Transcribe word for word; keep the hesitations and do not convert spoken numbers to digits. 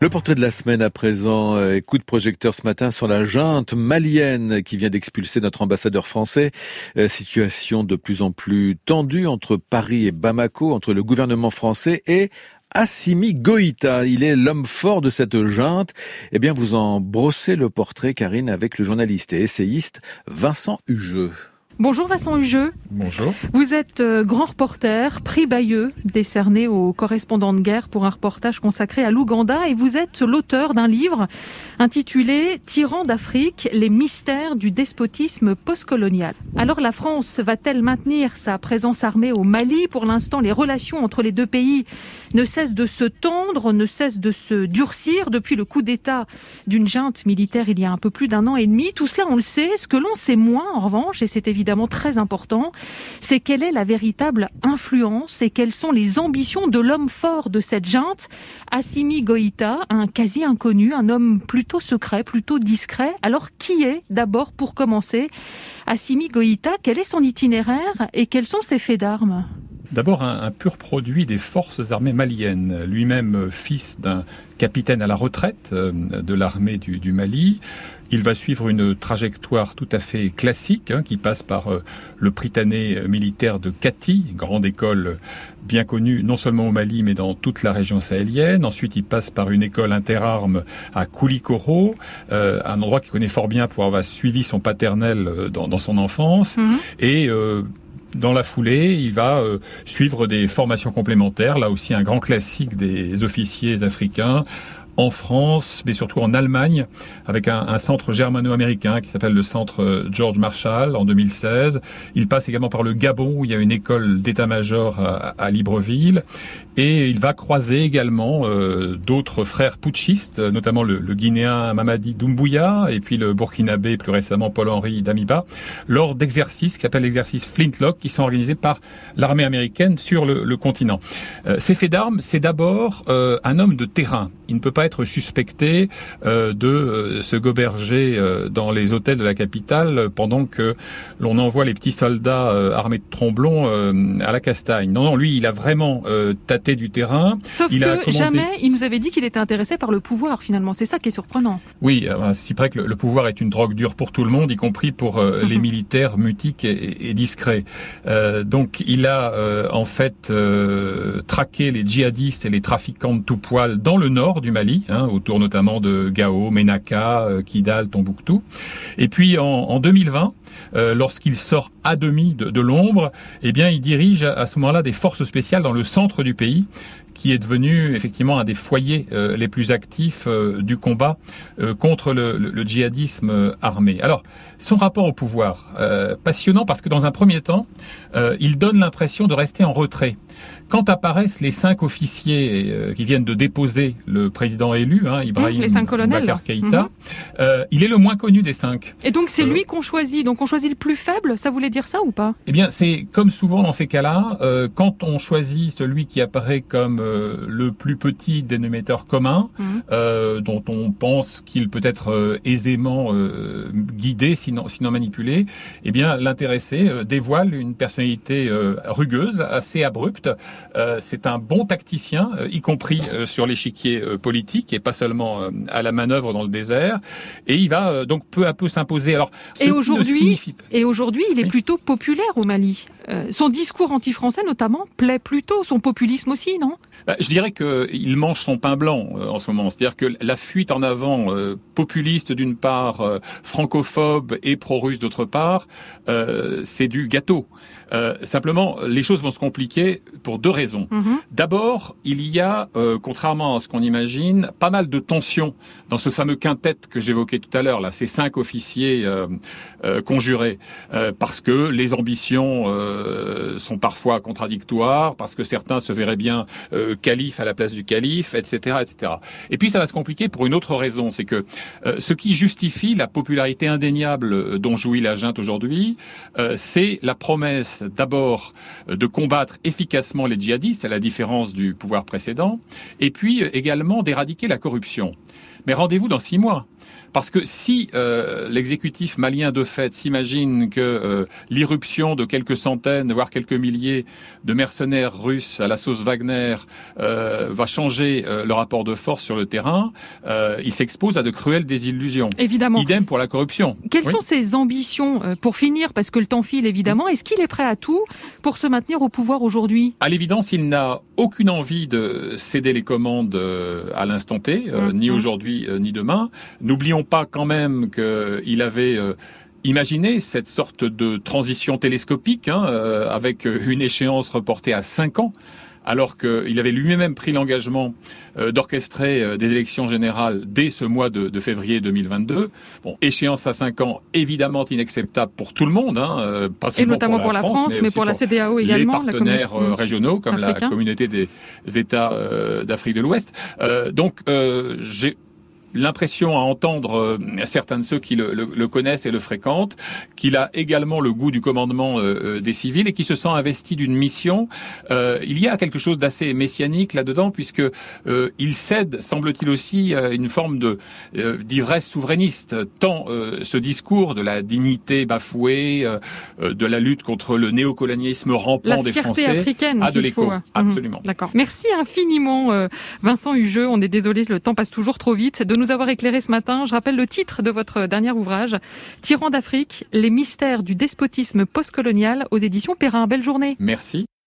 Le portrait de la semaine à présent, euh, coup de projecteur ce matin sur la junte malienne qui vient d'expulser notre ambassadeur français. Euh, situation de plus en plus tendue entre Paris et Bamako, entre le gouvernement français et Assimi Goïta. Il est l'homme fort de cette junte. Eh bien, vous en brossez le portrait, Karine, avec le journaliste et essayiste Vincent Hugeux. Bonjour Vincent Hugeux. Bonjour. Vous êtes euh, grand reporter, prix Bayeux, décerné aux correspondants de guerre pour un reportage consacré à l'Ouganda, et vous êtes l'auteur d'un livre intitulé « Tyrans d'Afrique, les mystères du despotisme postcolonial ». Alors la France va-t-elle maintenir sa présence armée au Mali ? Pour l'instant, les relations entre les deux pays ne cessent de se tendre, ne cessent de se durcir depuis le coup d'État d'une junte militaire il y a un peu plus d'un an et demi. Tout cela, on le sait. Ce que l'on sait moins, en revanche, et c'est évidemment très important, c'est quelle est la véritable influence et quelles sont les ambitions de l'homme fort de cette junte, Assimi Goïta, un quasi inconnu, un homme plutôt secret, plutôt discret. Alors qui est, d'abord pour commencer, Assimi Goïta? Quel est son itinéraire et quels sont ses faits d'armes? D'abord, un, un pur produit des forces armées maliennes, lui-même fils d'un capitaine à la retraite euh, de l'armée du, du Mali. Il va suivre une trajectoire tout à fait classique, hein, qui passe par euh, le Prytanée militaire de Kati, grande école bien connue non seulement au Mali, mais dans toute la région sahélienne. Ensuite, il passe par une école interarmes à Koulikoro, euh, un endroit qu'il connaît fort bien pour avoir suivi son paternel euh, dans, dans son enfance. Mmh. Et euh, dans la foulée, il va euh, suivre des formations complémentaires, là aussi un grand classique des officiers africains, en France, mais surtout en Allemagne, avec un, un centre germano-américain qui s'appelle le centre George Marshall en deux mille seize. Il passe également par le Gabon, où il y a une école d'état-major à, à Libreville. Et il va croiser également euh, d'autres frères putschistes, notamment le, le Guinéen Mamadi Doumbouya et puis le Burkinabé, plus récemment Paul-Henri Damiba, lors d'exercices qui s'appellent l'exercice Flintlock, qui sont organisés par l'armée américaine sur le, le continent. Euh, ces faits d'armes, c'est d'abord euh, un homme de terrain. Il ne peut pas être suspecté euh, de euh, se goberger euh, dans les hôtels de la capitale pendant que l'on envoie les petits soldats euh, armés de tromblons euh, à la castagne. Non, non, lui, il a vraiment euh, tâté du terrain. Sauf il que a commandé... jamais il nous avait dit qu'il était intéressé par le pouvoir, finalement. C'est ça qui est surprenant. Oui, euh, c'est vrai que le, le pouvoir est une drogue dure pour tout le monde, y compris pour euh, les militaires mutiques et, et discrets. Euh, donc, il a euh, en fait euh, traqué les djihadistes et les trafiquants de tout poil dans le nord du Mali, hein, autour notamment de Gao, Ménaka, euh, Kidal, Tombouctou. Et puis en, en deux mille vingt, euh, lorsqu'il sort à demi de, de l'ombre, eh bien, il dirige à, à ce moment-là des forces spéciales dans le centre du pays, qui est devenu effectivement un des foyers euh, les plus actifs euh, du combat euh, contre le, le, le djihadisme euh, armé. Alors, son rapport au pouvoir, euh, passionnant parce que dans un premier temps, euh, il donne l'impression de rester en retrait. Quand apparaissent les cinq officiers euh, qui viennent de déposer le président élu, hein, Ibrahim Boubacar Keïta, mmh. euh, il est le moins connu des cinq. Et donc c'est euh, lui qu'on choisit, donc on choisit le plus faible, ça voulait dire ça ou pas? Eh bien, c'est comme souvent dans ces cas-là, euh, quand on choisit celui qui apparaît comme euh, le plus petit dénominateur commun, mmh. euh, dont on pense qu'il peut être euh, aisément euh, guidé, sinon, sinon manipulé, eh bien l'intéressé euh, dévoile une personnalité euh, rugueuse, assez abrupte. Euh, c'est un bon tacticien, euh, y compris euh, sur l'échiquier euh, politique et pas seulement euh, à la manœuvre dans le désert. Et il va euh, donc peu à peu s'imposer. Alors, et aujourd'hui, signifie... et aujourd'hui, il est oui. plutôt populaire au Mali. Euh, son discours anti-français, notamment, plaît plutôt. Son populisme aussi, non ? Bah, je dirais qu'il mange son pain blanc euh, en ce moment. C'est-à-dire que la fuite en avant euh, populiste d'une part, euh, francophobe et pro-russe d'autre part, euh, c'est du gâteau. Euh, simplement, les choses vont se compliquer pour deux raisons. Mm-hmm. D'abord, il y a, euh, contrairement à ce qu'on imagine, pas mal de tensions dans ce fameux quintet que j'évoquais tout à l'heure, là, ces cinq officiers euh, euh, conjurés, euh, parce que les ambitions euh, sont parfois contradictoires, parce que certains se verraient bien euh, calife à la place du calife, et cetera, et cetera. Et puis, ça va se compliquer pour une autre raison, c'est que euh, ce qui justifie la popularité indéniable dont jouit la junte aujourd'hui, euh, c'est la promesse d'abord de combattre efficacement les djihadistes, à la différence du pouvoir précédent, et puis également d'éradiquer la corruption. Mais rendez-vous dans six mois. Parce que si euh, l'exécutif malien de fait s'imagine que euh, l'irruption de quelques centaines, voire quelques milliers de mercenaires russes à la sauce Wagner euh, va changer euh, le rapport de force sur le terrain, euh, il s'expose à de cruelles désillusions. Évidemment. Idem pour la corruption. Quelles oui. sont ses ambitions euh, pour finir, parce que le temps file évidemment, est-ce qu'il est prêt à tout pour se maintenir au pouvoir aujourd'hui ? À l'évidence, il n'a aucune envie de céder les commandes euh, à l'instant T, euh, mmh. ni aujourd'hui euh, ni demain. N'oublions pas quand même qu'il avait euh, imaginé cette sorte de transition télescopique hein, euh, avec une échéance reportée à cinq ans, alors qu'il avait lui-même pris l'engagement euh, d'orchestrer euh, des élections générales dès ce mois de, de février deux mille vingt-deux. Bon, échéance à cinq ans, évidemment inacceptable pour tout le monde, hein, euh, pas seulement et notamment pour la, pour la France, France, mais, mais pour la pour C D A O également. Les partenaires la euh, régionaux, comme Africain. La communauté des États euh, d'Afrique de l'Ouest. Euh, donc, euh, j'ai l'impression à entendre euh, certains de ceux qui le, le, le connaissent et le fréquentent, qu'il a également le goût du commandement euh, des civils et qui se sent investi d'une mission. Euh, il y a quelque chose d'assez messianique là-dedans, puisque euh, il cède, semble-t-il aussi, à une forme de euh, d'ivresse souverainiste. Tant euh, ce discours de la dignité bafouée, euh, de la lutte contre le néocolonialisme rampant des Français, africaine a de l'écho. Faut... Absolument. Mmh, d'accord. Merci infiniment, euh, Vincent Hugeux. On est désolé, le temps passe toujours trop vite. De nous avoir éclairé ce matin. Je rappelle le titre de votre dernier ouvrage, Tyran d'Afrique, les mystères du despotisme postcolonial, aux éditions Perrin. Belle journée. Merci.